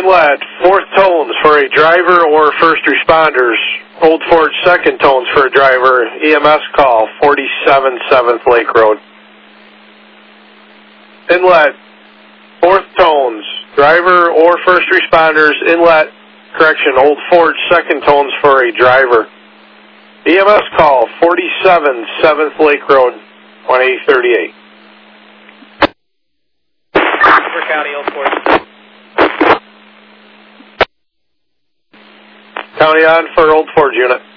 Inlet, 4th tones for a driver or first responders. Old Forge, 2nd tones for a driver. EMS call, 47 7th Lake Road. Inlet, 4th tones, driver or first responders. Inlet, Old Forge, 2nd tones for a driver. EMS call, 47 7th Lake Road, 1838. Cooper County, Old Forge. County on for Old Forge unit.